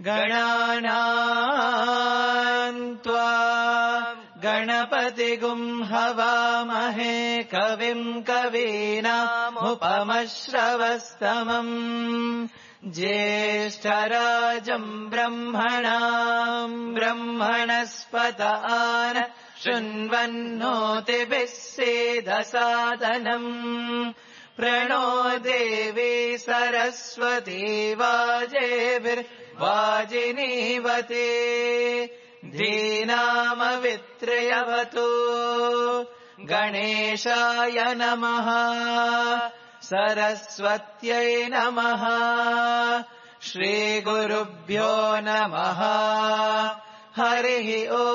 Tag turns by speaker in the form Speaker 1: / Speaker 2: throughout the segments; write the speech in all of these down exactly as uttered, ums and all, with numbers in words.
Speaker 1: गणानां त्वा गणपतिगुं हवामहे कविं कवीनामुपमश्रवस्तमम् ज्येष्ठराजं ब्रह्मणां ब्रह्मणस्पत आन शृण्वन्नोतिभिः सेदसादनम् प्रणो देवी सरस्वती वाजेभिर्वाजिनीवते धीनामवित्रयवतु गणेशाय नमः सरस्वत्यै नमः श्रीगुरुभ्यो नमः हरिः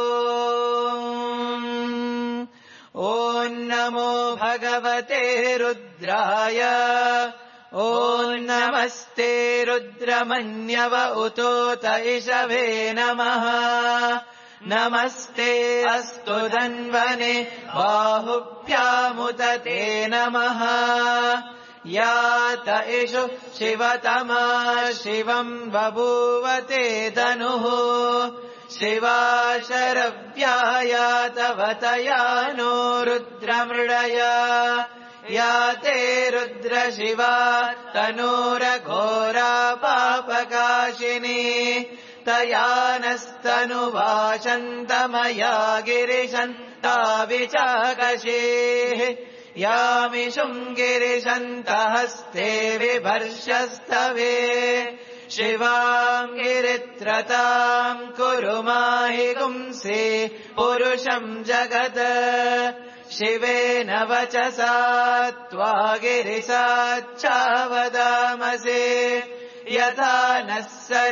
Speaker 1: ओम् ॐ नमो भगवते रुद्राय ॐ नमस्ते रुद्रमन्यव उतोत इषवे नमः नमस्ते अस्तु धन्वने बाहुभ्यामुत ते नमः यात इषु शिवतमा शिवम् बभूवते धनुः शिवा शरव्यायातवतया नो रुद्रमृडया याते रुद्रशिवा तनूरघोरा पापकाशिनी तया नस्तनुवाशन्तमया गिरिशन्ता विचाकशेः यामिषुम् गिरिशन्तहस्ते विभर्षस्तवे शिवाम् गिरित्रताम् कुरु माहि गुंसे पुरुषम् जगत् शिवेन वचसा त्वा गिरिसाच्चावदामसे यथा नः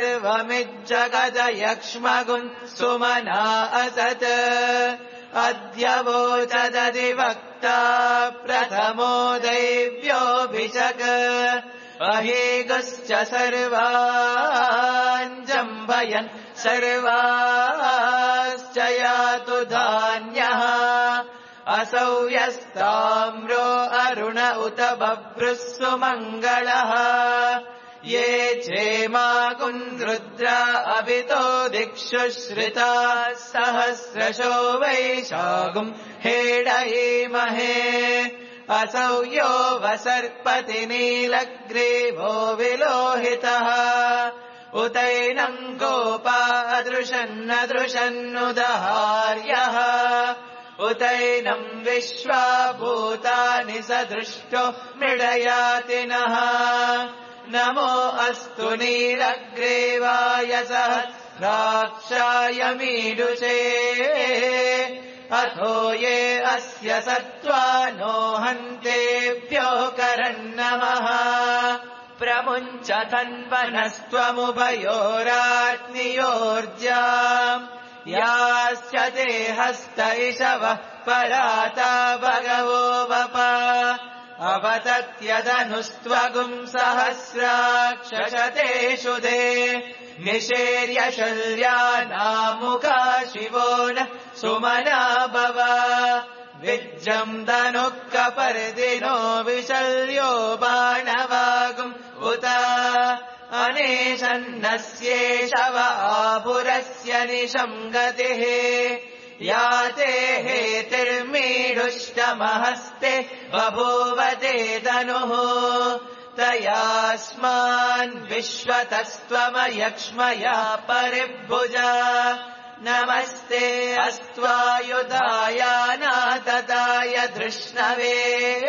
Speaker 1: सर्वमिज्जगदयक्ष्मगुन् सुमना असत् अद्य वोचदधिवक्ता प्रथमो दैव्योऽभिषक् अहेगश्च सर्वान् जम्भयन् सर्वाश्च यातु धान्यः असौ यस्ताम्रो अरुण उत बभ्रुः सुमङ्गलः ये चेमाकुन्द्रुद्रा अभितो दिक्षु श्रिता सहस्रशो वैशाखुम् हेडयेमहे असौ यो वसर्पति नीलग्रीवो विलोहितः उतैनम् गोपा अदृशन्नदृशन्नुदहार्यः उतैनम् विश्वा भूतानि सदृष्टो मृडयातिनः नमो अस्तु नीलग्रीवाय सहस्राक्षाय मीडुषे अथो ये अस्य सत्त्वानो हन्तेभ्यो करन्नमः प्रमुञ्च तन्वनस्त्वमुभयोराग्नियोर्जाम् याश्च ते हस्त इषवः पराता भगवो वप अवतत्यदनुस्त्वगुम् सहस्राक्षशतेषु दे निषेर्य शल्यानामुखा शिवो न सुमना भव विज्जम् धनुः कपर्दिनो विशल्यो बाणवागुम् उत अनेशन्नस्येषव आपुरस्य निशम् गतिः याते हेतिर्मीढुष्टमहस्ते बभूवते धनुः तयास्मान् विश्वतस्त्वमयक्ष्मया परिभुजा नमस्ते अस्त्वायुधायानातताय धृष्णवे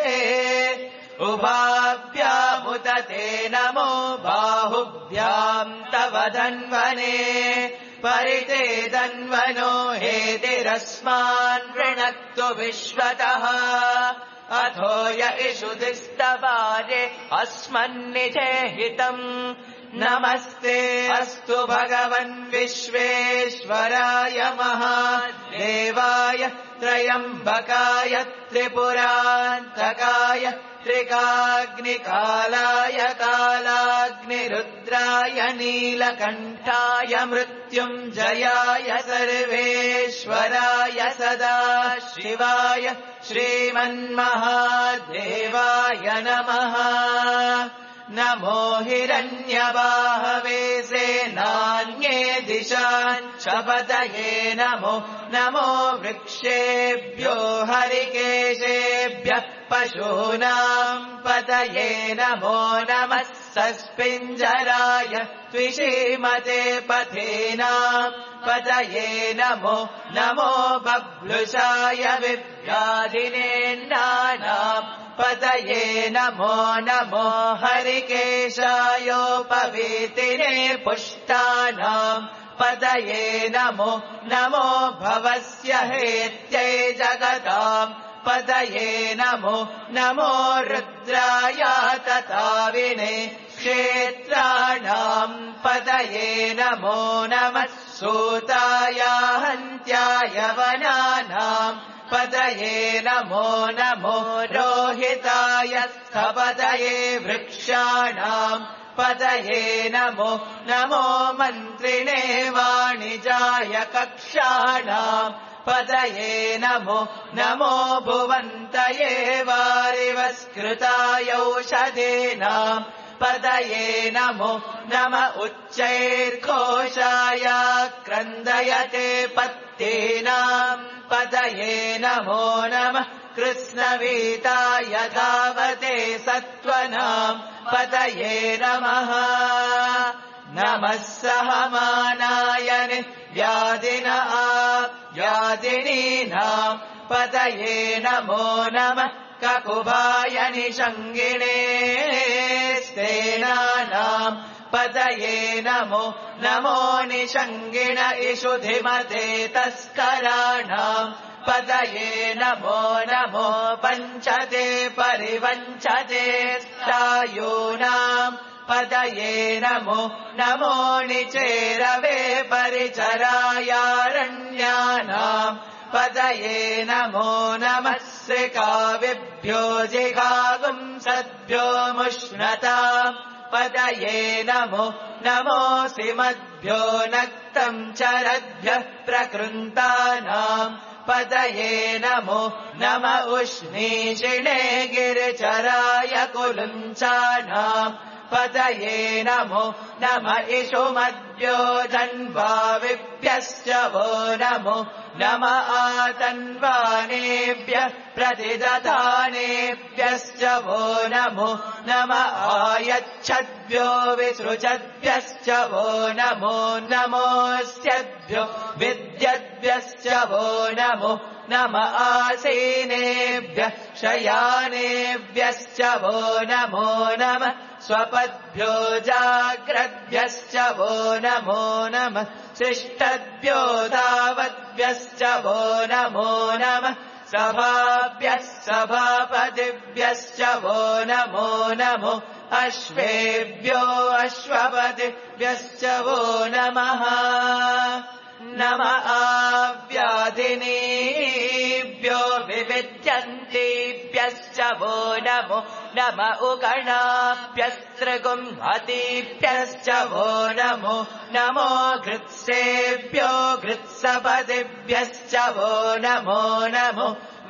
Speaker 1: उभाभ्यामुत ते नमो बाहुभ्याम् तव धन्वने परिते धन्वनो हेतिरस्मान् वृणक्तु विश्वतः अथो य इषुधिस्तवाजे अस्मन्निषेहितम् नमस्ते अस्तु भगवन् विश्वेश्वराय महादेवाय त्रयम्बकाय त्रिपुरान्तकाय त्रिकाग्निकालाय कालाग्निरुद्राय नीलकण्ठाय मृत्युञ्जयाय सर्वेश्वराय सदा शिवाय श्रीमन्महादेवाय नमः नमो हिरण्यबाहवे सेनान्ये दिशान् शपतये नमो नमो वृक्षेभ्यो हरिकेशेभ्यः पशूनाम् पतये नमो नमः सस्पिञ्जराय त्विषीमते पथेनाम् पतये नमो नमो बभ्लुषाय विव्याधिनेन्नानाम् पतये नमो नमो हरिकेशायोपवीतिने पुष्टानाम् पतये नमो नमो भवस्य हेत्यै जगताम् पतये नमो नमो रुद्राय तताविने क्षेत्राणाम् पतये नमो नमः सूताय हन्त्याय वनानाम् पतये नमो नमो रोहिताय स्थपतये वृक्षाणाम् पतये नमो नमो मन्त्रिणे वाणिजाय कक्षाणाम् पतये नमो नमो भुवन्तये वारिवस्कृताय औषधीनाम् पतये नमो नम उच्चैर्घोषाय क्रन्दयते पत्तीनाम् पतये नमो नमः कृष्णवीताय धावते सत्त्वनाम् पतये नमः नमः सहमानाय व्याधिन व्याधिनीनाम् पतये नमो नमः ककुभाय निषङ्गिणे सेनानाम् पतये नमो नमो निषङ्गिण इषुधिमते तस्कराणाम् पतये नमो नमो पञ्चते परिवञ्चते स्थायूनाम् पतये नमो नमो निचेरवे परिचरायारण्यानाम् पतये नमो नमः श्रिकाविभ्यो जिघागुंसद्भ्यो मुष्णताम् पतये नमो नमो सिमद्भ्यो नक्तम् चरद्भ्यः प्रकृन्तानाम् पतये नमो नम उष्णीषिणे गिरिचराय कुलुञ्चानाम् पतये नमो नम इषुमद्भ्यो जन्वाविभ्यश्च वो नमो नम आतन्वानेभ्यः प्रतिदधानेभ्यश्च वो नमो नम आयच्छद्भ्यो विसृजद्भ्यश्च वो नमो नमोऽस्यद्भ्यो विद्यद्भ्यश्च वो नमो नम आसीनेभ्यः शयानेभ्यश्च वो नमो नमः स्वपद्भ्यो जाग्रद्भ्यश्च वो नमो नमः शिष्टद्भ्यो धावद्भ्यश्च वो नमो नमः सभाभ्यः सभापतिभ्यश्च वो नमो नमो अश्वेभ्यो अश्वपतिभ्यश्च वो नमः नम आव्याधिनीभ्यो विविध्यन्तीभ्यश्च वो नमो नम उगणाभ्यस्त्रिगुंहतीभ्यश्च वो नमो नमो घृत्सेभ्यो घृत्सपतिभ्यश्च वो नमो नमो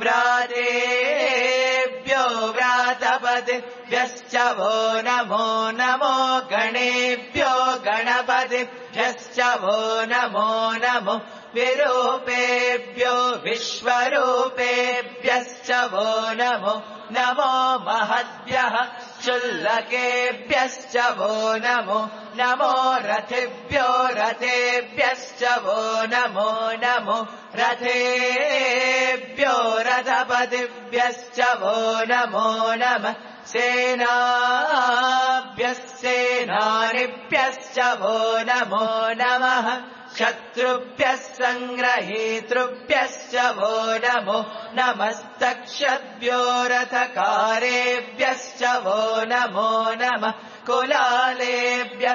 Speaker 1: व्रातेभ्यो व्रातपतिभ्यश्च वो नमो नमो गणेभ्यो गणपतिभ्यश्च वो नमो नमो विरूपेभ्यो विश्वरूपेभ्यश्च वो नमो नमो महद्भ्यः क्षुल्लकेभ्यश्च वो नमो नमो रथिभ्यो रथेभ्यश्च वो नमो नमो रथेभ्यो रथपतिभ्यश्च वो नमो नमः सेनाभ्यः सेनानिभ्यश्च वो नमो नमः शत्रुभ्यः सङ्ग्रहीतृभ्यश्च वो नमो नमस्तक्षद्भ्यो रथकारेभ्यश्च वो नमो नमः कुलालेभ्यः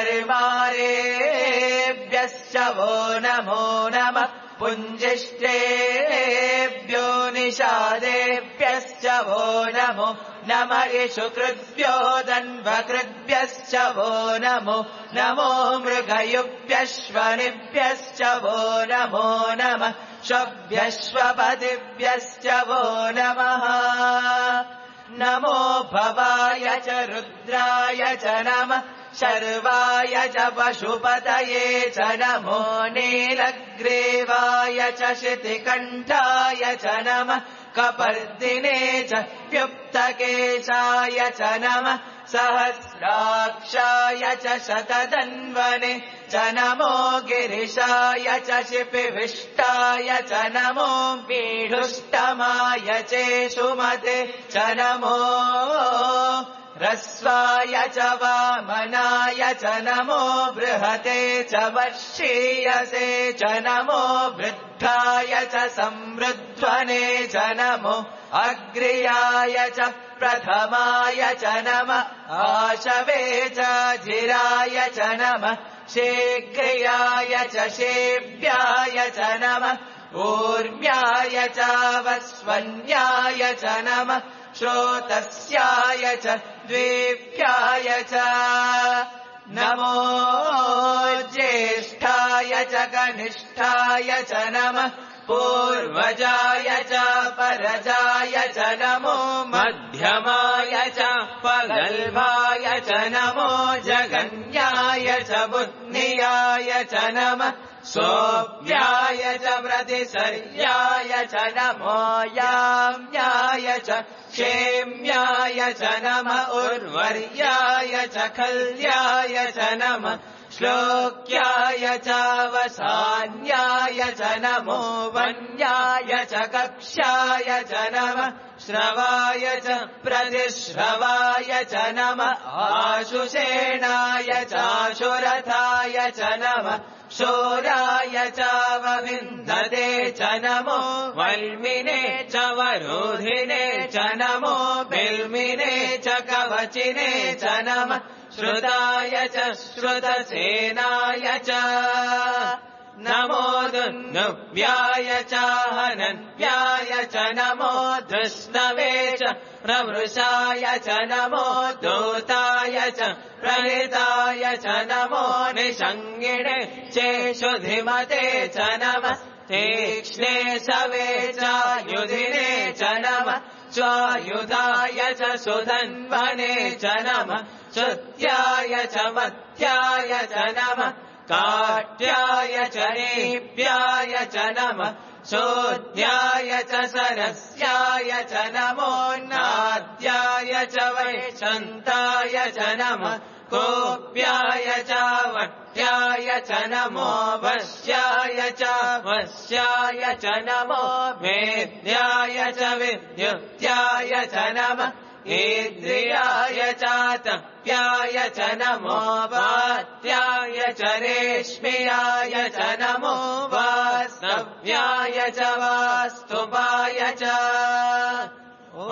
Speaker 1: कर्मारेभ्यश्च वो नमो नमः पुञ्जिष्टेभ्यो निषादेभ्यश्च वो नमो नम इषुकृद्भ्यो दन्वकृद्भ्यश्च वो नमो नमो मृगयुभ्यश्वनिभ्यश्च वो नमो नमः श्वभ्यश्वपतिभ्यश्च वो नमः नमो भवाय च रुद्राय च नमः शर्वाय च पशुपतये च नमो नीलग्रीवाय च शितिकण्ठाय च नमः कपर्दिने च व्युक्तकेशाय च नमः सहस्राक्षाय च शतधन्वने च नमो गिरिशाय च शिपिविष्टाय च नमो वीढुष्टमाय चेषुमते च नमो ह्रस्वाय च वामनाय च नमो बृहते च वर्षीयसे च नमो वृद्धाय च संवृध्वने च नमो अग्र्याय च प्रथमाय च नमः आशवे च जिराय च नमः शीघ्रियाय च शेभ्याय च नमः ऊर्म्याय च वस्वन्याय च नमः श्रोतस्याय च द्वेभ्याय च नमो ज्येष्ठाय च कनिष्ठाय च नमः पूर्वजाय च परजाय च नमो मध्यमाय च पगल्भाय च नमो जगन्याय च बुद्धियाय च नमः सोऽप्याय च प्रतिसर्याय च नमो याम्याय च क्षेम्याय च नमः उर्वर्याय च खल्याय च नमः श्लोक्याय च वसान्याय च नमो वन्याय च कक्ष्याय च नमः श्रवाय च प्रतिश्रवाय च नमः आशुषेणाय चाशुरथाय च नमः शोराय च वविन्दते च नमो वल्मिने च वरोधिने च नमो बिल्मिने च कवचिने च नमः श्रुताय च श्रुतसेनाय च नमो दुन्दुभ्याय च हनन्याय च नमो धृष्णवे च प्रवृषाय च नमो दूताय च प्रहिताय च नमो निषङ्गिणे चेषुधिमते च नमः तीक्ष्णे शवे च युधिने च नमः स्वायुधाय च सुधन्वने च नमः श्रुत्याय च मध्याय च नमः काट्याय च नीप्याय च नमः शोध्याय च सरस्याय च नमो नाद्याय च वैशन्ताय च नमः कोप्याय च वट्याय च नमो वश्याय च वश्याय च नमो वेद्याय च विद्युत्याय च नमः इन्द्रियाय च तप्याय च नमो वात्याय च रेश्म्याय च नमो वास्तव्याय च वास्तुपाय च ॐ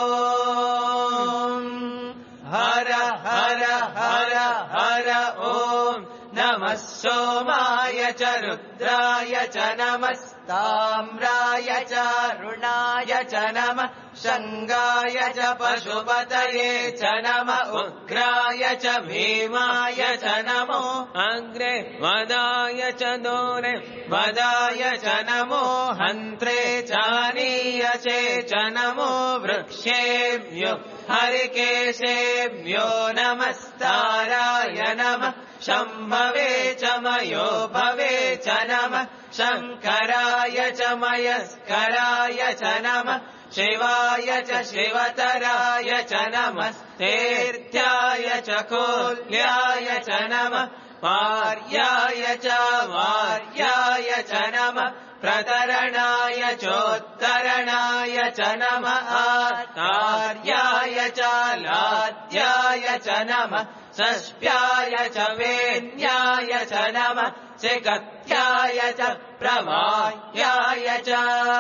Speaker 1: हर हर हर हर ॐ नमः सोमाय च रुद्राय च नमस्ताम्राय च रुणाय च नमः शङ्गाय च पशुपतये च नमः उग्राय च भीमाय च नमो अग्रे वदाय च दूरे वदाय च नमो हन्त्रे चानीयसे च नमो वृक्षेभ्यो हरिकेशेभ्यो नमस्ताराय नमः शम्भवे च मयो भवे च नमः शङ्कराय च मयस्कराय च नमः शिवाय च शिवतराय च नमः तीर्थ्याय च कोल्याय च नमः वार्याय च वार्याय च नमः प्रतरणाय चोत्तरणाय च नमः आर्याय च लाद्याय च नमः षष्ठ्याय च वेन्याय च नमः सिगत्याय च प्रवाह्याय च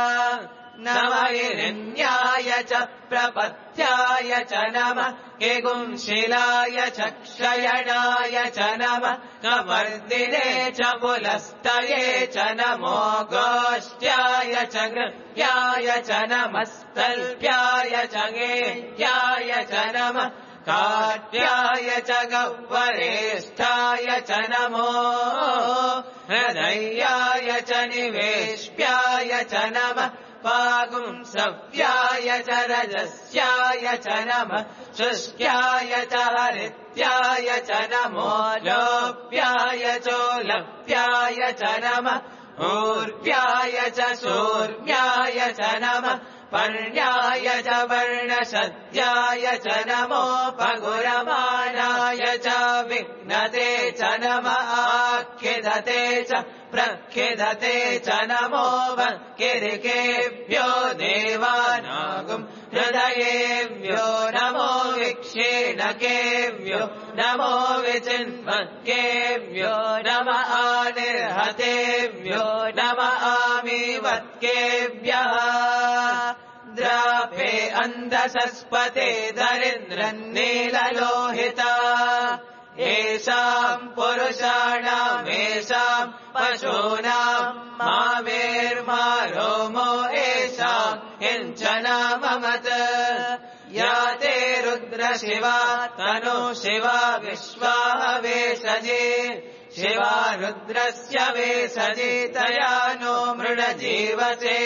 Speaker 1: नमः च प्रपत्याय च नमः किगुंशिलाय च क्षयणाय च नमः कवर्दिने च पुलस्तये च नमो गोष्ट्याय च गृह्याय च नमस्तल्प्याय च गेह्याय च नमः काट्याय च गह्वरेष्ठाय च नमो हृदयाय च निवेश्याय च नमः पागुंसव्याय च रजस्याय च नमः शुष्क्याय च हरित्याय च नमो लोप्याय चोलप्याय च नमः ऊर्व्याय च शूर्व्याय च नमः पर्ण्याय च वर्णशद्याय च नमोपगुरमाणाय च विघ्नते च नमः आख्यदते च प्रख्यदते च नमो वक्किरिकेभ्यो देवानागुं हृदयेभ्यो नमो विक्षेणकेभ्यो नमो विचिन्वक्केभ्यो नमः आनिर्हतेभ्यो नमः आमीवत्केभ्यः द्रापे अन्धसस्पते दरिद्रन्नीललोहिता येषाम् पुरुषाणामेषाम् पशूनाम् मामेर्मारोमो येषाम् हिंसना ममत या ते रुद्रशिवा तनु शिवा विश्वाः वेशजे शिवा रुद्रस्य वेशजे तया नो मृडजीवसे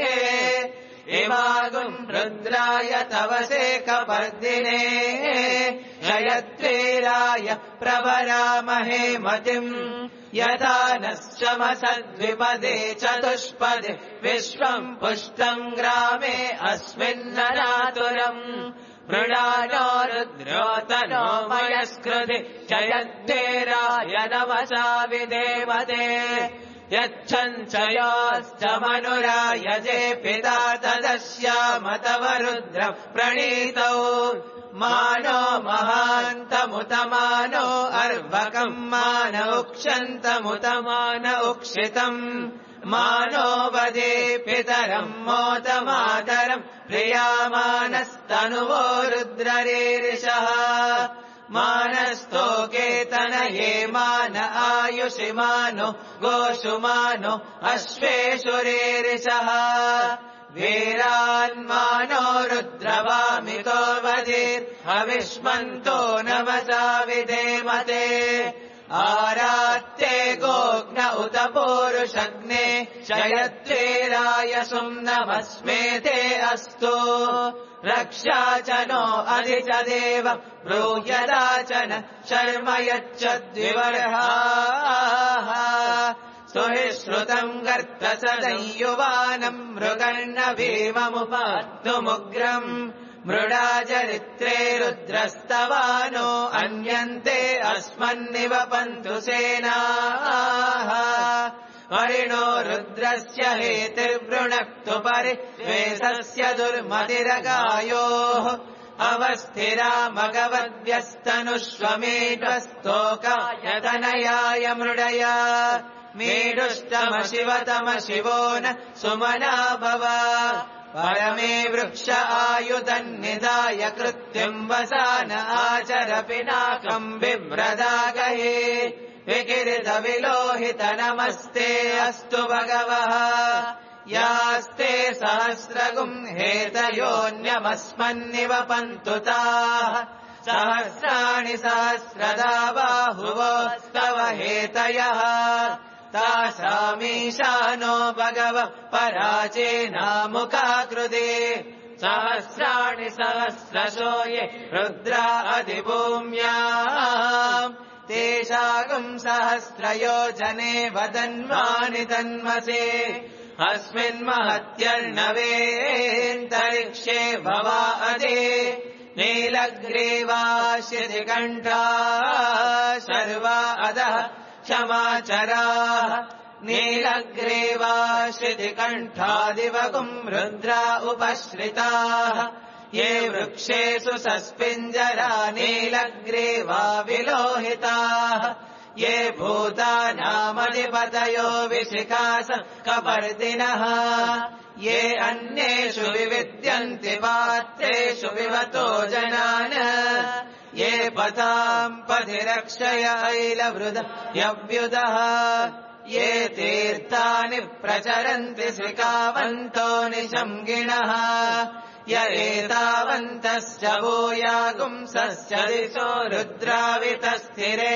Speaker 1: इमागुम् रुद्राय तवसे कपर्दिने जयत्वेराय प्रवरामहे मतिम् यथा नः शमसद्विपदे चतुष्पदे विश्वम् पुष्टम् ग्रामे अस्मिन्ननातुरम् मृडानो रुद्रोतनो मयस्कृति जयत्वेराय नमसा विदेवते यच्छञ्चयोश्च मनुरायजे पिता तदस्याम तव रुद्र प्रणीतौ मानो महान्तमुतमानो अर्भकम् मान उक्षन्तमुतमान उक्षितम् मानो वदे पितरम् मोदमातरम् प्रियामानस्तनुवो रुद्ररीरिषः मानस्तोकेतनये मान आयुषिमानो गोषुमानो अश्वेषुरेरिषः वीरान्मानो रुद्रवामितो वदेत् हविष्मन्तो नमसा विधेमते आरात्ते गोघ्न उत पूरुषग्ने जयत्वेराय सुम्नमस्मेते अस्तु रक्षा च नो अधि च देव ब्रूयदा च न शर्म यच्च द्विवर्हाः सुहि श्रुतम् गर्त सदयुवानम् मृगन्न भीममुपात्तुमुग्रम् मृडाचरित्रे रुद्रस्तवानो अन्यन्ते अस्मन्निवपन्तु सेनाः हरिणो रुद्रस्य हेतिर्वृणक्तु परिवेशस्य दुर्मतिरगायोः अवस्थिरा मगवद्भ्यस्तनुष्वमेढस्तोकायतनयाय मृडया मेढुष्टम शिवतम शिवो न सुमना भव परमे वृक्ष आयुधन्निधाय कृत्यम् वसान आचर पिनाकम् बिभ्रदागहे विकिरित विलोहित नमस्ते अस्तु भगवः यास्ते सहस्रगुम् हेतयोऽन्यमस्मन्निवपन्तु ताः सहस्राणि सहस्रदा बाहुवोस्तव हेतयः तासामीशानो भगव पराचेनामुखाकृते सहस्राणि सहस्रशो ये रुद्रा अधिभूम्याम् तेषागुम् सहस्रयोजने वदन्वानि तन्मसे अस्मिन्महत्यर्णवेऽन्तरिक्षे भवा अदे नीलग्रीवाशितिकण्ठा सर्वा अधः क्षमाचराः नीलग्रीवाशितिकण्ठादिवगुम् रुद्रा उपश्रिताः ये वृक्षेषु सस्पिञ्जरा नीलग्रीवा विलोहिताः ये भूतानामधिपतयो विशिखास कपर्दिनः ये अन्येषु विविद्यन्ति पात्रेषु विवतो जनान् ये पताम् पथिरक्षय ऐलवृद यव्युदः ये तीर्थानि प्रचरन्ति श्रिकावन्तो निशङ्गिणः य एतावन्तश्च भूयागुंसस्य दिशो रुद्रावितस्थिरे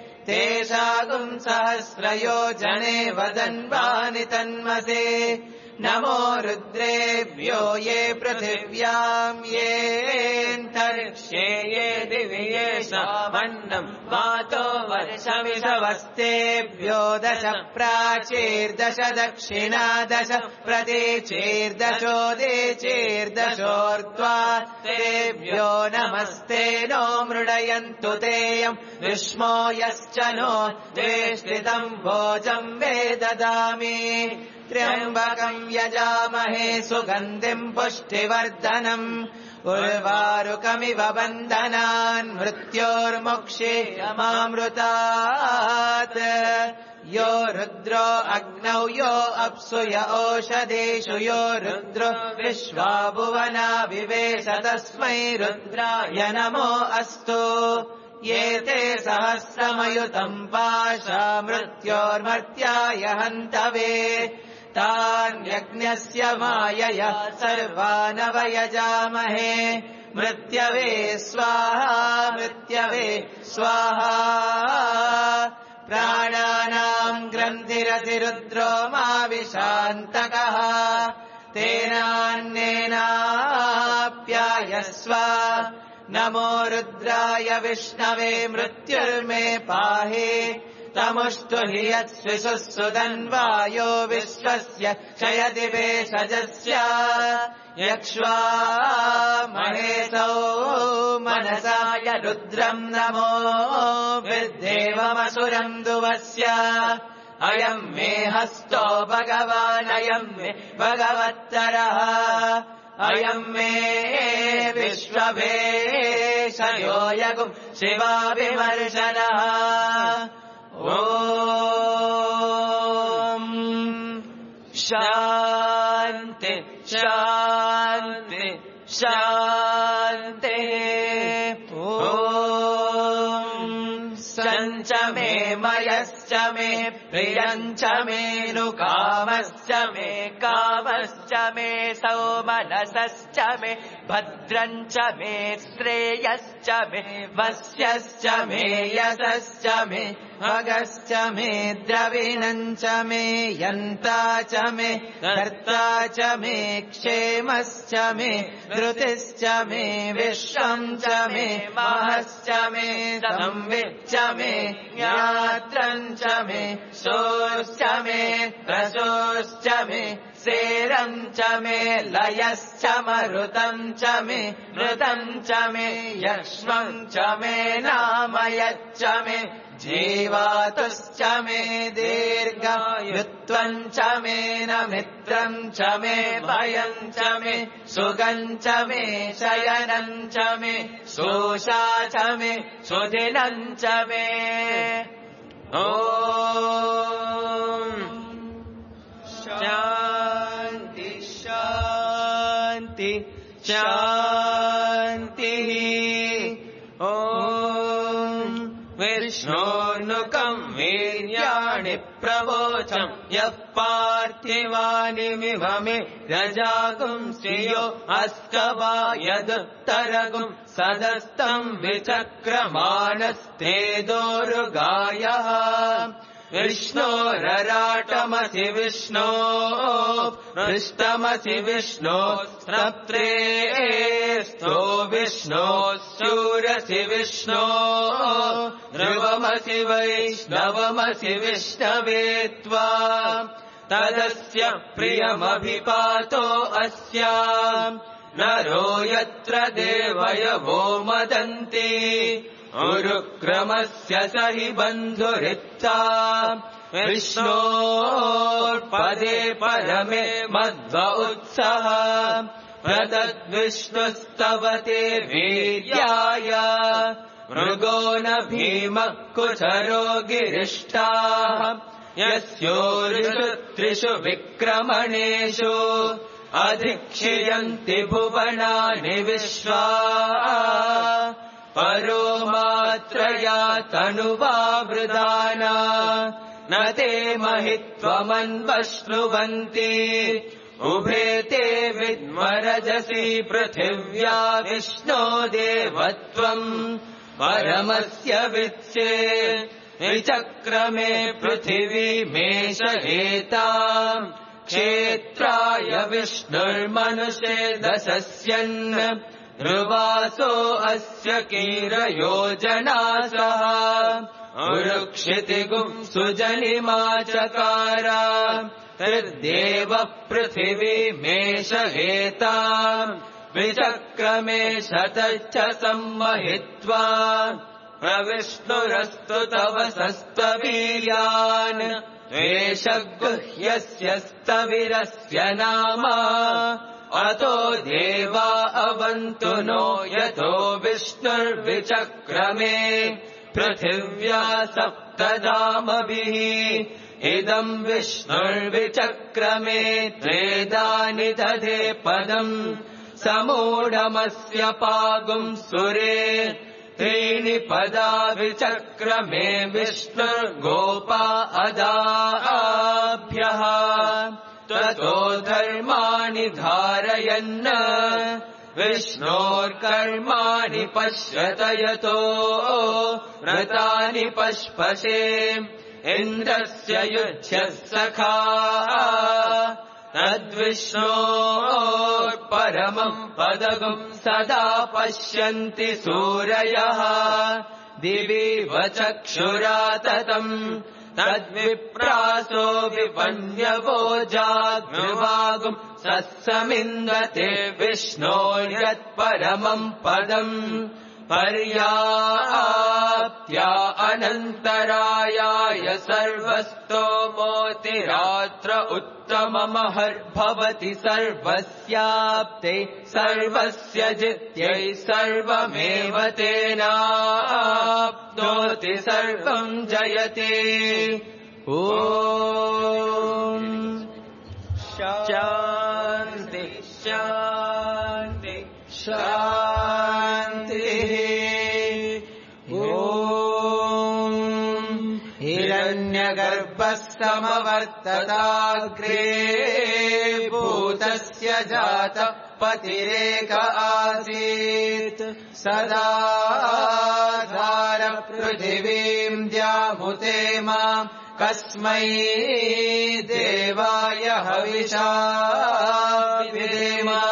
Speaker 1: तेषागुम् सहस्रयोजने वदन्वानि तन्मसे नमो रुद्रेभ्यो ये पृथिव्याम् येऽन्तरिक्षे ये दिवि ये सामन्नम् वातो वर्षमिषवस्तेभ्यो दश प्राचीर्दश दक्षिणा दश प्रतीचीर्दशोदेचीर्दशोर्ध्वा तेभ्यो नमस्ते नो मृडयन्तु तेयम् विष्मो यश्च नो द्वेष्टितम् भोजम् वे ददामि त्र्यम्बकम् यजामहे सुगन्धिम् पुष्टिवर्धनम् उर्वारुकमिव बन्धनान् मृत्योर्मुक्षीयमामृतात् यो रुद्रो अग्नौ यो अप्सु य ओषधेषु यो रुद्रो विश्वा भुवना विवेश तस्मै रुद्राय नमो अस्तु ये ते सहस्रमयुतम् पाशा मृत्योर्मर्त्याय हन्तवे तान्यज्ञस्य मायया सर्वानवयजामहे मृत्यवे स्वाहा मृत्यवे स्वाहा प्राणानाम् ग्रन्थिरतिरुद्रो मा विशान्तकः तेनान्नेनाप्यायस्व नमो रुद्राय विष्णवे मृत्युर्मे पाहि तमुष्टु हि यत्स्विषुः सुदन्वायो विश्वस्य क्षयति भेषजस्य यक्ष्वा महेशौ मनसाय रुद्रम् नमो विद्देवमसुरम् दुवस्य अयम् मे हस्तो भगवान् अयम् मे भगवत्तरः अयम् मे विश्वभेषयो यगुम् शिवाभिमर्शनः ॐ शान्ति शान्ति शान्तिः ॐ सञ्च मे मयश्च मे प्रियञ्च मेऽनुकामश्च मे कामश्च मे सौमनसश्च मे भद्रञ्च मे श्रेयश्च मे वस्यश्च मे यशश्च मे भगश्च मे द्रविणञ्च मे यन्ता च मे कर्ता च मे क्षेमश्च मे धृतिश्च मे विश्वम् च मे महश्च मे संविच्च मे ज्ञात्रम् च मे सोश्च मे रसोश्च मे सेरम् च मे लयश्च मरुतम् च मे मृतम् च मे यक्ष्मम् च मे नामयच्च मे जीवातुश्च मे दीर्घायुत्वम् च मे न मित्रम् च मे भयम् च मे सुखम् च मे शयनम् च मे शोषा च मे सुदिनम् च मे ॐ शान्ति शान्ति शान्तिः ॐ विष्णोर्नुकम् वीर्याणि प्रवोचम् यः पार्थिवानिमिव मे रजागुंसियो अस्कवा यदुत्तरगुम् सदस्तम् विचक्रमाणस्तेदोरुगायः विष्णोरराटमसि विष्णो पृष्टमसि विष्णो स्त्रप्त्रेस्थो विष्णो स्यूरसि विष्णो ध्रुवमसि वैष्णवमसि विष्णवे त्वा तदस्य प्रियमभिपातो अस्याम् नरो यत्र देवयवो मदन्ति उरुक्रमस्य स हि बन्धुरित्ता विष्णोर्पदे परमे मध्व उत्सः प्रदद्विष्णुस्तवते वीर्याय मृगो न भीमः कुचरो गिरिष्टाः यस्योरुषु त्रिषु विक्रमणेषु अधिक्षियन्ति भुवनानि विश्वा परो मात्रया तनुवावृदाना न ते महित्वमन्वश्नुवन्ति उभे ते विद्मरजसि पृथिव्या विष्णो देवत्वम् परमस्य वित्से विचक्रमे पृथिवीमेष एताम् क्षेत्राय विष्णुर्मनुषे दशस्यन् ध्रुवासो अस्य कीरयोजनासः उरुक्षितिगुं सुजनिमाचकार तद्देव पृथिवीमेष हेता विचक्रमे शतच्च सम्महित्वा प्रविष्णुरस्तु तव सस्तवीर्यान् एष गुह्यस्य स्तविरस्य नाम अतो देवा अवन्तु नो यतो विष्णुर्विचक्रमे पृथिव्या सप्तधामभिः इदम् विष्णुर्विचक्रमे त्रेदानि दधे पदम् समूढमस्य पागुम् सुरे त्रीणि पदा विचक्रमे विष्णुर्गोपा अदाभ्यः ततो धर्माणि धारयन् विष्णोर्कर्माणि पश्यत यतो व्रतानि पश्पशे इन्द्रस्य युज्यः सखा तद्विष्णोर्परमम् पदगुम् सदा पश्यन्ति सूरयः दिवि वचक्षुराततम् तद्विप्रासो विपन्यवो जाग्निवागुम् सत्समिन्दते विष्णोर्यत्परमम् पदम् पर्याप्त्या अनन्तरायाय सर्वस्तोमोतिरात्र उत्तममहर्भवति सर्वस्याप्ते सर्वस्य जित्यै सर्वमेव तेनाप्नोति सर्वम् जयते। ॐ शान्ति शान्ति शान्तिः। ॐ हिरण्यगर्भः समवर्तताग्रे भूतस्य जात पतिरेक आसीत् सदा धार पृथिवीम् द्यामुते माम् कस्मै देवाय हविषा विधेम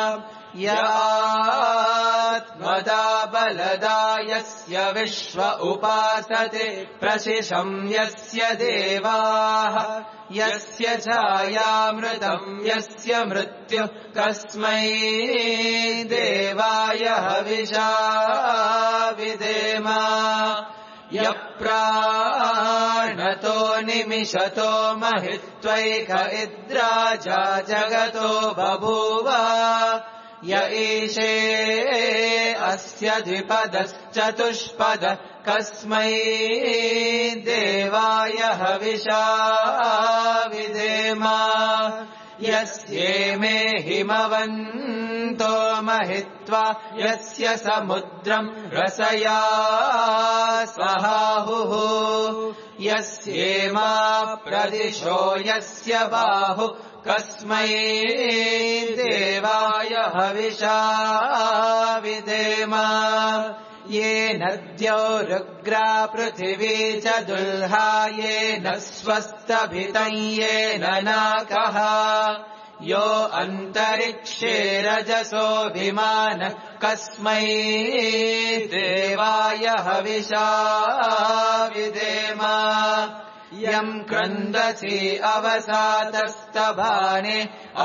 Speaker 1: यात्मदा बलदा यस्य विश्व उपासते प्रशिशं यस्य देवाः यस्य छायामृतम् यस्य मृत्यु कस्मै देवाय हविषा विधेम यप्राणतो निमिषतो महित्वैक इद्राजा जगतो बभूव य ईशे अस्य द्विपदश्चतुष्पद कस्मै देवाय हविषा विधेम यस्येमे हिमवन्तो महित्वा यस्य समुद्रम् रसया सहाहुः यस्येमा प्रदिशो यस्य बाहु कस्मै देवाय हविषा विधेम येन द्यौरुग्रा पृथिवी च दुल्हा येन स्वस्तभितं येन नाकः यो अन्तरिक्षे रजसोऽभिमान कस्मै देवाय हविषा विधेम यम् क्रन्दसि अवसातस्तभाने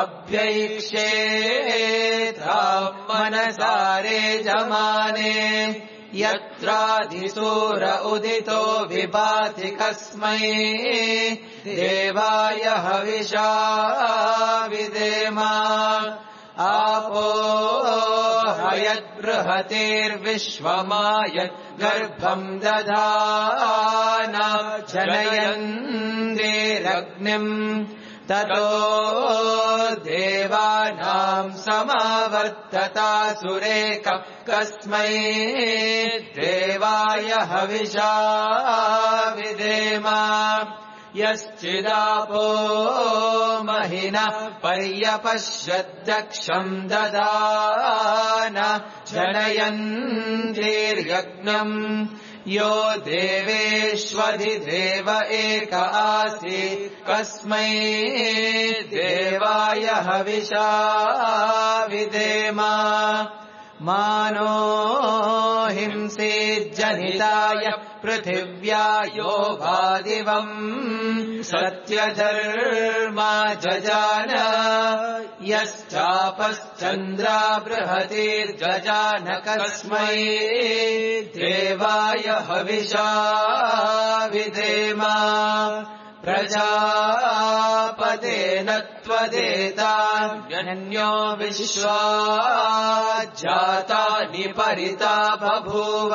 Speaker 1: अभ्यैक्षेत्रा मनसारे जमाने यत्राधिसूर उदितो विभाति कस्मै देवाय हविषा विधेम आपो हयद्बृहतेर्विश्वमायत् गर्भम् दधाना जनयन्तीरग्निम् ततो देवानाम् समावर्ततासुरेकम् कस्मै देवाय हविषा विधेम यश्चिदापो महिना पर्यपश्यद्दक्षम् ददाना जनयन्तीर्यज्ञम् यो देवेष्वधिदेव एक आसीत् कस्मै देवाय हविषा विधेम मानो हिंसेज्जनिताय पृथिव्या यो वादिवम् सत्यधर्मा जजान यश्चापश्चन्द्रा बृहतिर्जजान कस्मै देवाय हविषा विधेम प्रजापतेन त्वदेतान्यो विश्वा जातानि परिता बभूव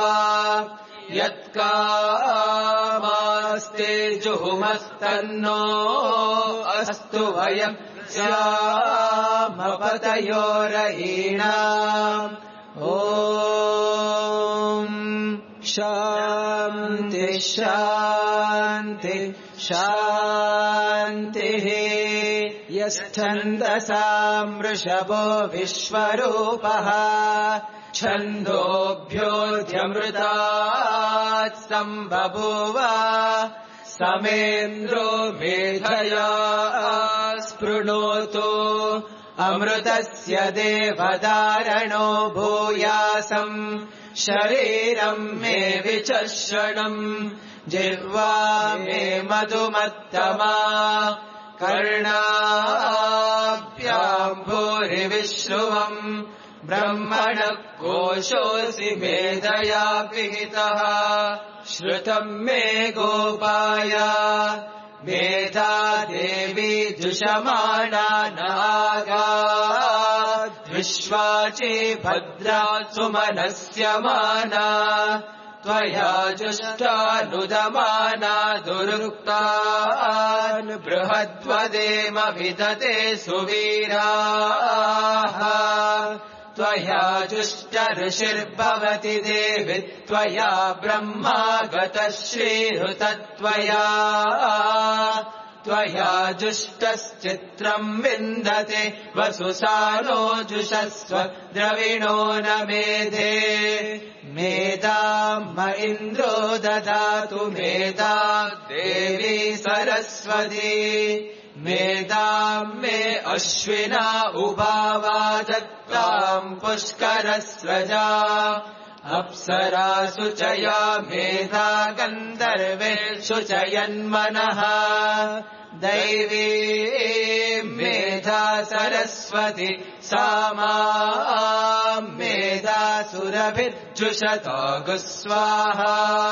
Speaker 1: यत्कामास्ते जुहुमस्तन्नो अस्तु वयम् स्यामपतयोरहीणाम् ॐ शान्ति शान्ति शान्तिः यश्छन्दसाम् वृषभो विश्वरूपः छन्दोभ्योऽध्यमृतात् सम्बभूव समेन्द्रो मेधया स्पृणोतु अमृतस्य देवधारणो भूयासम् शरीरम् मे विचर्षणम् जिह्वा मे मधुमत्तमा कर्णाभ्याम् भूरिविश्रुवम् ब्रह्मणः कोशोऽसि मेधया विहितः श्रुतम् मे गोपाय मेधा देवी जुषमाणा नागात् विश्वाची भद्रा सुमनस्य माना त्वया जुष्टानुदमाना दुरुक्तान् बृहद्वदेम विदते सुवीराः त्वया जुष्ट ऋषिर्भवति देवि त्वया ब्रह्मा गतः श्रीहृतत्वया त्वया जुष्टश्चित्रम् विन्दते वसुसानो जुषस्व द्रविणो न मेधे मेधाम् म इन्द्रो ददातु मेधाम् देवी सरस्वती मेधाम् मे अश्विना उभावा दत्ताम् पुष्करस्रजा अप्सरासु च या मेधा गन्धर्वेषु च यन्मनः दैवी मेधा सरस्वती सा माम् मेधासुरभिर्जुषतो गुस्वाहा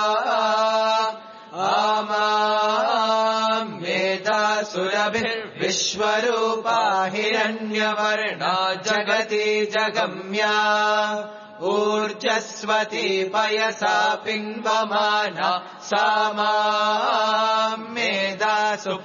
Speaker 1: आमाम् मेधासुरभिर्विश्वरूपा हिरण्यवर्णा जगति जगम्या ऊर्जस्वती पयसा पिङ्गमाना सा माम् मेधासु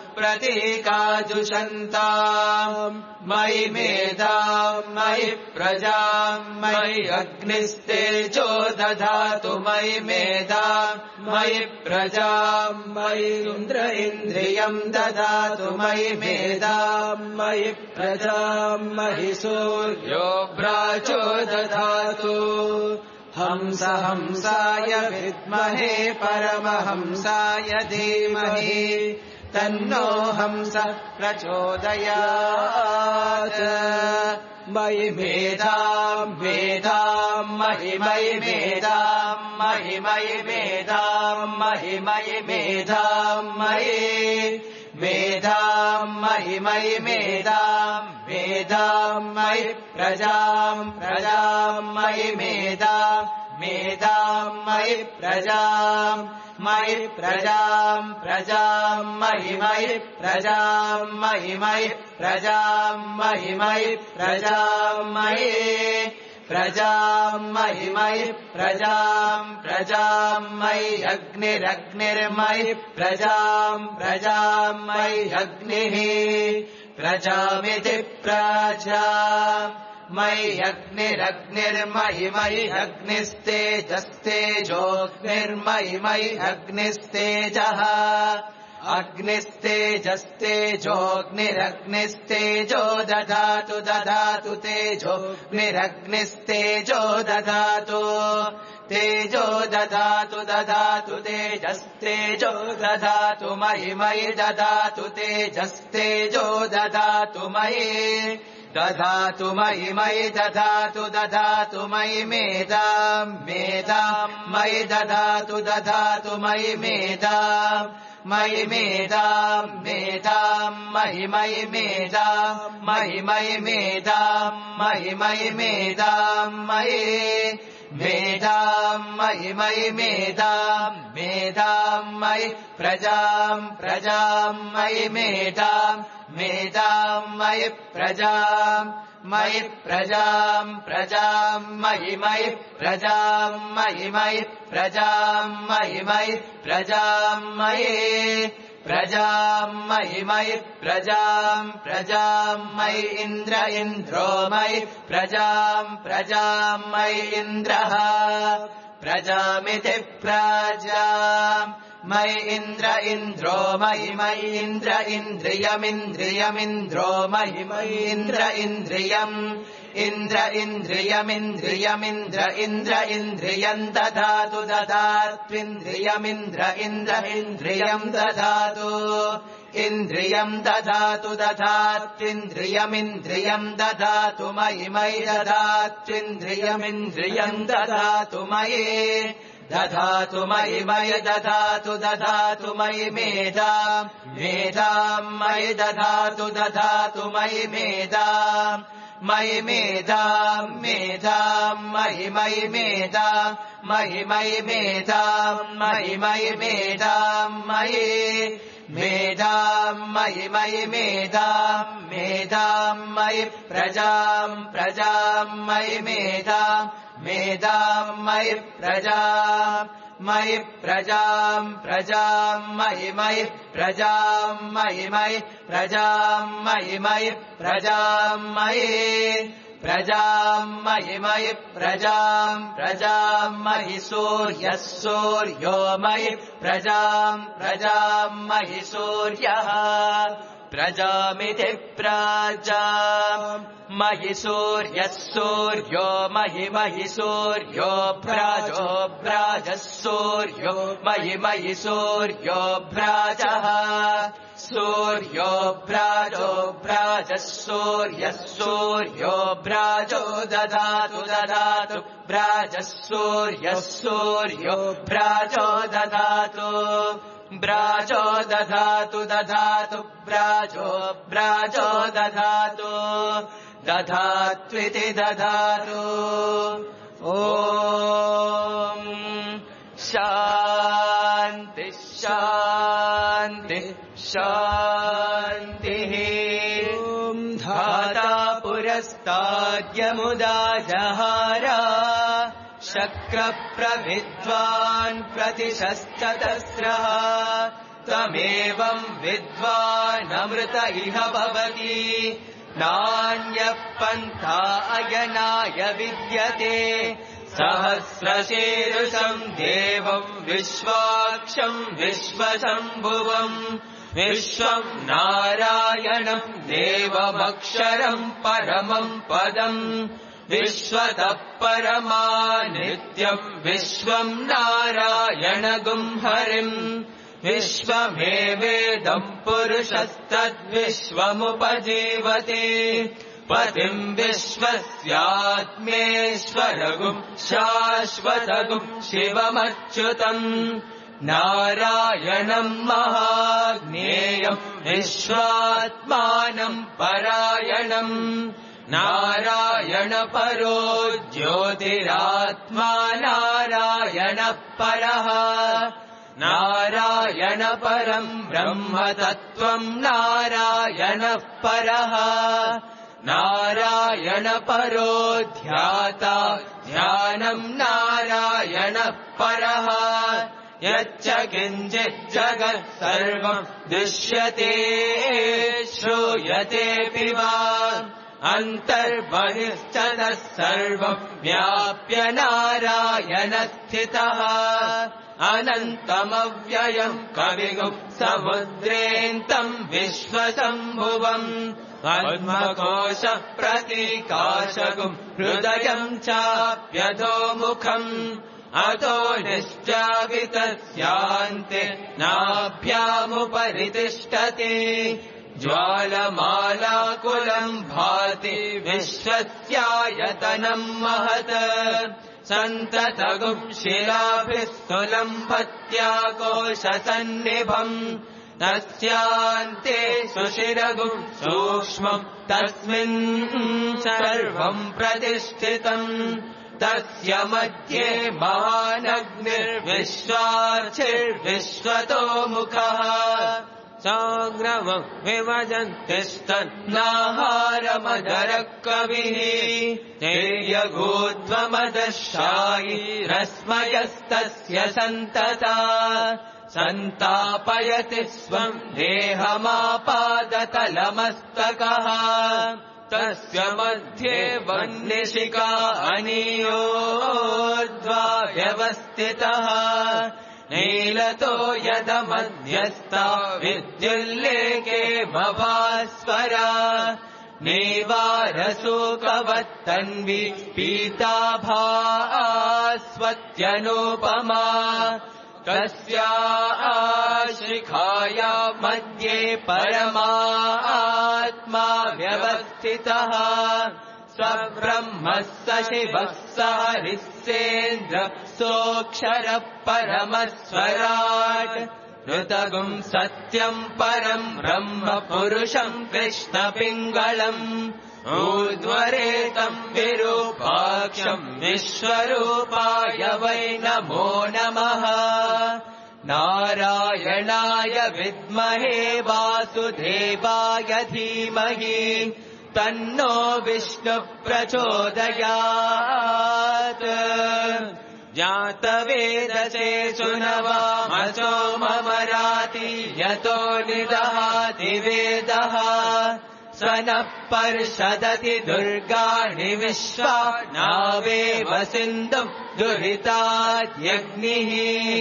Speaker 1: प्रतीकाजुषन्ताम् मयि मेधाम् मयि प्रजाम् मयि अग्निस्तेजो दधातु मयि मेधाम् मयि प्रजाम् मयि इन्द्र इन्द्रियम् ददातु मयि मेधाम् मयि प्रजाम् मयि सूर्यो व्राजो ददातु हंस हंसाय विद्महे परमहंसाय धीमहि तन्नो हंस प्रचोदयात् मयि मेधाम् मेधाम् महि मयि मेधाम् महि मयि मेधाम् महि मयि मेधाम् मयि मेधाम् महि मयि मेधाम् मेधाम् मयि प्रजाम् प्रजाम् मयि मेधाम् मेधाम् मयि प्रजाम् मयि प्रजाम् प्रजाम् महि मयि प्रजाम् महि मयि प्रजाम् महि मयि प्रजाम् मयि प्रजाम् महि मयि प्रजाम् प्रजाम् मयि अग्निरग्निर्मयि प्रजाम् प्रजाम् मयि अग्निः प्रजामिति प्रजा मयि अग्निरग्निर्मयि मयि अग्निस्तेजस्तेजोऽग्निर्मयि मयि अग्निस्तेजः अग्निस्तेजस्तेजोऽग्निरग्निस्तेजो दधातु दधातु तेजोऽग्निरग्निस्तेजो दधातु तेजो ददातु ददातु तेजस्तेजो ददातु मयि मयि ददातु तेजस्तेजो ददातु मयि दधातु मयि मयि दधातु दधातु मयि मेधाम् मेधाम् मयि दधातु दधातु मयि मेधाम् मयि मेधाम् मेधाम् मयि मयि मेधाम् मयि मयि मेधाम् मयि मयि मेधाम् मयि मेधाम् मयि मयि मेधाम् मेधाम् मयि प्रजाम् प्रजाम् मयि मेधाम् मेधाम् मयि प्रजाम् मयि प्रजाम् प्रजाम् मयि मयि प्रजाम् मयि मयि प्रजाम् मयि मयि प्रजाम् मयि प्रजाम् मयि मयि प्रजाम् प्रजाम् मयि इन्द्र इन्द्रो मयि प्रजाम् प्रजाम् मयि इन्द्रः प्रजामिति प्राजाम् मयि इन्द्र इन्द्रो मयि मयि इन्द्र इन्द्रियमिन्द्रियमिन्द्रो मयि मयि इन्द्र इन्द्रियम् इन्द्र इन्द्रियमिन्द्रियमिन्द्र इन्द्र इन्द्रियम् दधातु दधात्विन्द्रियमिन्द्र इन्द्र इन्द्रियम् दधातु इन्द्रियम् दधातु दधात्विन्द्रियमिन्द्रियम् दधातु मयि मयि दधात्विन्द्रियमिन्द्रियम् दधातु मयि दधातु मयि मयि दधातु दधातु मयि मेधाम् मेधाम् मयि दधातु दधातु मयि मेधाम् मयि मेधाम् मेधाम् मयि मयि मेधाम् मयि मयि मेधाम् मयि मयि मेधाम् मयि मेधाम् मयि मयि मेधाम् मेधाम् मयि प्रजाम् प्रजाम् मयि मेधाम् मेधाम् मयि प्रजाम् मयि प्रजाम् प्रजाम् मयि मयि प्रजाम् मयि मयि प्रजाम् मयि मयि प्रजाम् मयि प्रजाम् मयि मयि प्रजाम् प्रजाम् मयि सूर्यः सूर्यो मयि प्रजाम् प्रजाम् मयि सूर्यः प्रजामिति प्राजाम् मयि सूर्यः सूर्यो मयि मयि सूर्यो प्राजो प्राजः सूर्यो मयि मयि सूर्यो प्राजः सूर्यो प्राजो प्राजः सूर्यः सूर्यो प्राजो दधातु दधातु प्राजः सूर्यः सूर्यो प्राजो दधातु ब्राजो दधातु दधातु ब्राजो ब्राजो दधातु दधात्विति दधातु ॐ शान्ति शान्ति शान्तिः ॐ धाता पुरस्ताद्यमुदा जहारा शक्रप्रविद्वान् प्रतिशश्चतस्रः तमेवम् विद्वानमृत इह भवति नान्यः पन्था अयनाय विद्यते सहस्रशीर्षम् देवम् विश्वाक्षम् विश्वशम्भुवम् विश्वम् नारायणम् देवमक्षरम् परमम् पदम् विश्वतः परमा नित्यम् विश्वम् नारायणगुम् हरिम् विश्वमेवेदम् पुरुषस्तद्विश्वमुपजीवति पतिम् विश्वस्यात्मेश्वरगुम् शाश्वतगुम् शिवमच्युतम् नारायणम् महाज्ञेयम् विश्वात्मानम् परायणम् नारायण परो ज्योतिरात्मा नारायण परः नारायण परम् ब्रह्म तत्त्वम् नारायण परः नारायण परो ध्याता ध्यानम् नारायण परः यच्च किञ्चित् जगत् सर्वम् दृश्यते श्रूयतेऽपि वा अन्तर्बहिश्च तः सर्वम् व्याप्य नारायण स्थितः अनन्तमव्ययम् कविगुम् समुद्रेऽन्तम् विश्वशम्भुवम् पद्मकोश प्रतीकाशगुम् हृदयम् चाप्यधोमुखम् अतो निश्चावितस्यान्ते नाभ्यामुपरि तिष्ठति ज्वालमालाकुलम् भाति विश्वस्यायतनम् महत् सन्ततगुम् शिलाभिस्तुलम् भत्याकोशसन्निभम् तस्यान्ते सुशिरगुम् सूक्ष्मम् तस्मिन् सर्वम् प्रतिष्ठितम् तस्य मध्ये महानग्निर्विश्वार्चिर्विश्वतो मुखः साग्रवम् विभजन्तिस्तन्नाहारमदरः कविः तेर्यगोध्वमदशायिरस्मयस्तस्य सन्तता सन्तापयति स्वम् देहमापादतलमस्तकः तस्य मध्ये वह्निशिखा अनीयोर्ध्वा व्यवस्थितः नीलतो यदमध्यस्था विद्युल्लेखे मभास्वरा नेवारसूकवत्तन्वी पीताभास्वत्यनुपमा तस्याः शिखाया मध्ये परमात्मा व्यवस्थितः स्वब्रह्मः स शिवः स हरिः सेन्द्र सोऽक्षरः परमस्वराट् ऋतगुम् सत्यम् परम् ब्रह्म पुरुषम् कृष्णपिङ्गलम् ऊर्ध्वरेतम् विरूपाक्षम् विश्वरूपाय वै नमो नमः नारायणाय विद्महे वासुदेवाय धीमहि तन्नो विष्णुः प्रचोदयात् जातवेदसे सुनवामसो ममराति यतो निदहाति वेदः स नः पर्षदति दुर्गाणि विश्वा नावेव सिन्धुम् दुरिताद्यग्निः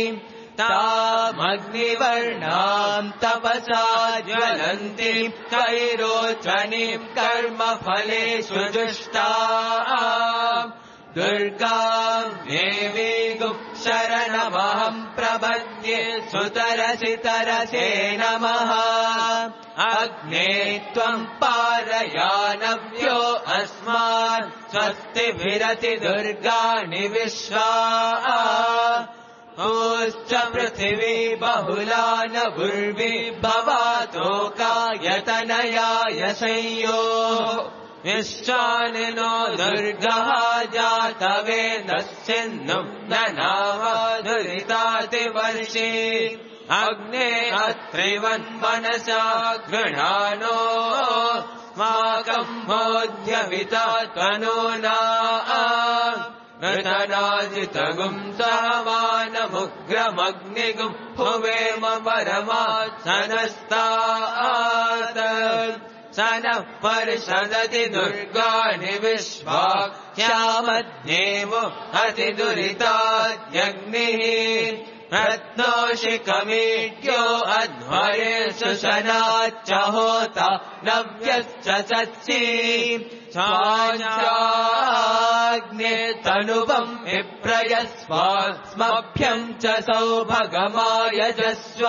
Speaker 1: तामग्निवर्णाम् तपसा ज्वलन्तीम् कैरोचनीम् कर्मफलेषु जुष्टाम् दुर्गाम् देवीगुम् शरणमहम् प्रपद्ये सुतरसि तरसे नमः अग्ने त्वम् पारयानव्यो अस्मान् स्वस्तिभिरति दुर्गाणि विश्वा ोश्च पृथिवी बहुला न गुर्वी भवातोकायतनयाय संयो विश्वानिनो दुर्गः जातवेदस्सिन्नुम् न नाम दुरितातिवर्षि अग्ने अत्रिवन्मनसा गृहाणो स्माकम् बोध्यविता त्वनूना नृतनाजितगुम् सहमानमुग्रमग्निगुम् भुवेम परमात्सनस्तात् स नः पर्षदति दुर्गाणि विश्वा ह्यामध्येवो अतिदुरिताद्यग्निः रत्नोषिकमीड्यो अध्वरेषु शनाच्च होता नव्यश्च सत्सी स्वाञ्चाग्ने तनुवम् विप्रयस्वास्मभ्यम् च सौभगमायजस्व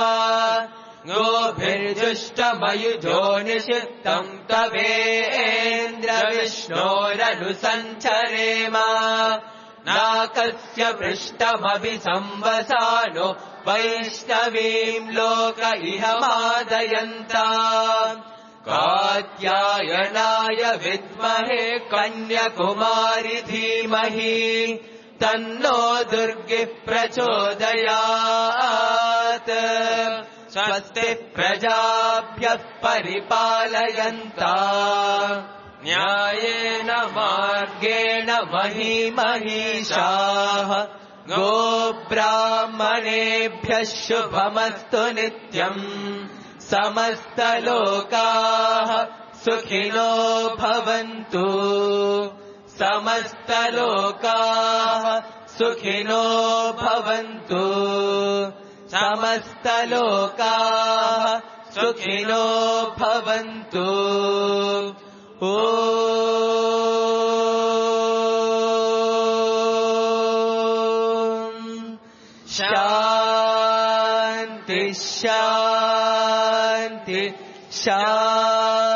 Speaker 1: गोभिर्जुष्टमयुजो निषिद्धम् तवेन्द्र विष्णोरनुसञ्चरेम नाकस्य पृष्ठमभि संवसानो वैष्णवीम् लोक इह मादयन्ता कात्यायनाय विद्महे कन्याकुमारि धीमहि तन्नो दुर्गिः प्रचोदयात् स्वस्ति प्रजाभ्यः परिपालयन्ता न्यायेन मार्गेण महीमहीषाः गोब्राह्मणेभ्यः शुभमस्तु नित्यम् समस्तलोकाः सुखिनो भवन्तु समस्तलोकाः सुखिनो भवन्तु समस्तलोकाः सुखिनो भवन्तु ॐ శాంతి శాంతి శాంతి